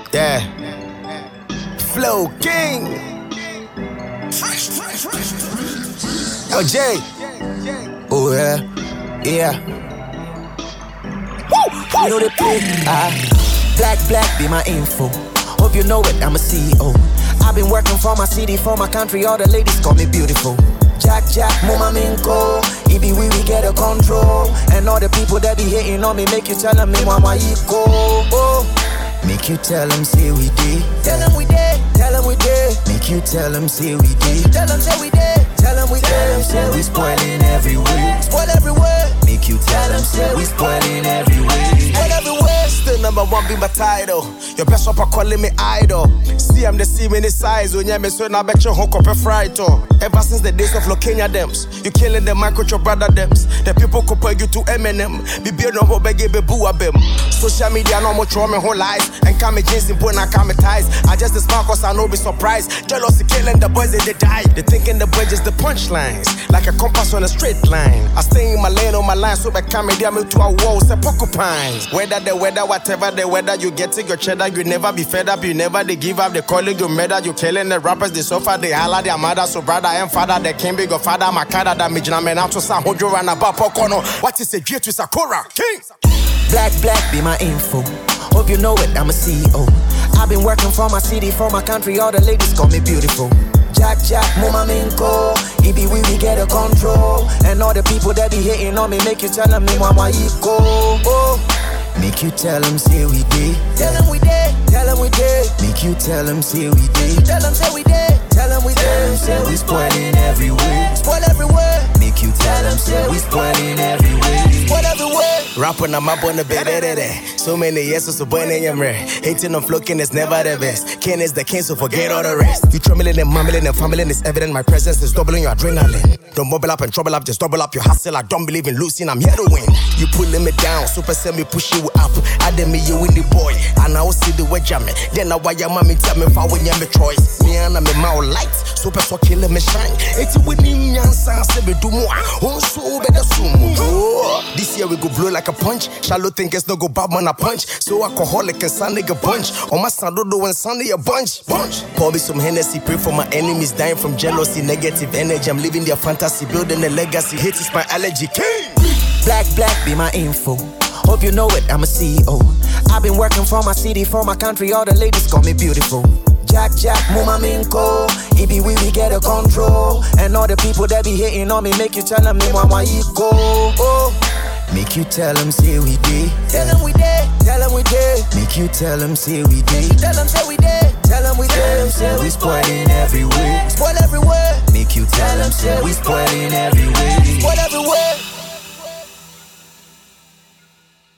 Yeah. Flow King. Yo, Jay. Oh, yeah. Yeah. You know they play. Black be my info. Hope you know it, I'm a CEO. I've been working for my city, for my country. All the ladies call me beautiful. Jack, Muma Minko. It be we get a control. And all the people that be hating on me, make you tell them me mama equal. Oh. Make you tell them say we did. Tell them we did. Tell them we did. Make you tell them say we did. Tell them say we did. Tell them we did. Tell them say we spoiling everywhere. Spoil everywhere. Make you tell them say we spoiling everywhere. Spoil everywhere. Still number one be my title. Your best rapper calling me idol. See I'm the same in the size. When you so now bet you hook up a fright. Ever since the days of Lokenya Dems, you killing the mic with your brother Dems. The people compare you to Eminem. Be beer no ho beg be boo abem. Social media no more throw me whole lies. And come jeans in point, I come ties. I just the smart cause I know be surprised. Jealousy killing the boys, they die. They thinking the boys just the punchlines. Like a compass on a straight line. I stay in my lane on my line, so I come in me to a wall, say porcupines. Whether the weather, whatever the weather, you get it, your cheddar, you never be fed up, you never they give up, they calling you murder, you killing the rappers, they suffer, they holler their mother, so brother and father, they can't be your father, my cara, that me man out to San Hojo and about Pocono. What is a G to Sakura? King! Black be my info. Hope you know it, I'm a CEO. I've been working for my city, for my country, all the ladies call me beautiful. Jack, Muma Minko. It be we get a control. And all the people that be hating on me, make you tell them me mama equal. Oh. Make you tell them say we did. Tell them we did. Tell them we did. Make you tell them say we did. Tell them say we did. Tell them we did. Tell them say we spoiling everywhere. Spoil everywhere. Make you tell them say we spoiling everywhere. Spoil everywhere. Rapping on my bonnet, baby. So many yeses, so burning your rare. Hating on flocking is never the best. Ken is the king, so forget all the rest. You trembling and mumbling and fumbling, it's evident my presence is doubling your adrenaline. Don't bubble up and trouble up, just double up your hustle. I don't believe in losing, I'm here to win. You pulling me down, super send me push you up. I did me you in the boy, and I will see the way jamming. Then I why your mommy tell me if I win your choice. Me and I'm in my lights, super so killing me shine. It's winning yansa, say me do more. Oh, so better soon. This year we go blow like a punch. Shallow thinkers no go bad man a punch. So alcoholic and son nigga bunch. On my son do and Sunday a bunch. Pour me some Hennessy, pray for my enemies dying from jealousy, negative energy. I'm living their fantasy, building a legacy. Hate is my allergy. King. Black be my info. Hope you know it, I'm a CEO. I've been working for my city, for my country, all the ladies call me beautiful. Jack, Muma Minko. It be we get a control. And all the people that be hating on me, make you tell them me mama equal. Oh. Make you tell them say we did. Tell them we did. Tell them we did. Make you tell them say we did. Tell them say we did. Tell them we did. Tell them say we spoiling everywhere. Spoil everywhere. Make you tell them say we spoiling everywhere.